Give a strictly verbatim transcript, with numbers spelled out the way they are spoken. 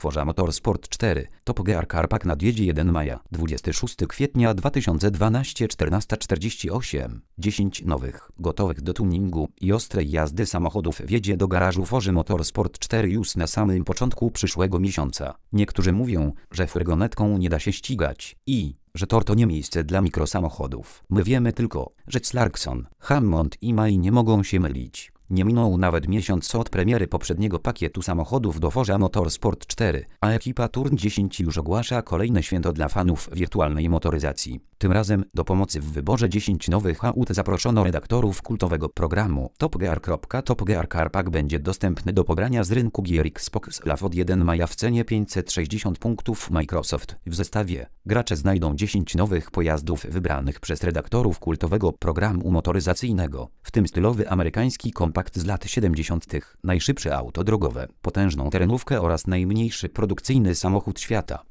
Forza Motorsport cztery, Top Gear Car Pack nadjedzie pierwszego maja, dwudziestego szóstego kwietnia dwa tysiące dwunastego, czternasta czterdzieści osiem. dziesięć nowych, gotowych do tuningu i ostrej jazdy samochodów wjedzie do garażu Forzy Motorsport cztery już na samym początku przyszłego miesiąca. Niektórzy mówią, że furgonetką nie da się ścigać i że tor to nie miejsce dla mikrosamochodów. My wiemy tylko, że Clarkson, Hammond i May nie mogą się mylić. Nie minął nawet miesiąc od premiery poprzedniego pakietu samochodów do Forza Motorsport cztery, a ekipa Turn dziesięć już ogłasza kolejne święto dla fanów wirtualnej motoryzacji. Tym razem do pomocy w wyborze dziesięciu nowych aut zaproszono redaktorów kultowego programu. Top Gear. Top Gear Car Pack będzie dostępny do pobrania z rynku gier Xbox Live od pierwszego maja w cenie pięćset sześćdziesiąt punktów Microsoft. W zestawie gracze znajdą dziesięć nowych pojazdów wybranych przez redaktorów kultowego programu motoryzacyjnego, w tym stylowy amerykański kompakt z lat siedemdziesiątych, najszybsze auto drogowe, potężną terenówkę oraz najmniejszy produkcyjny samochód świata.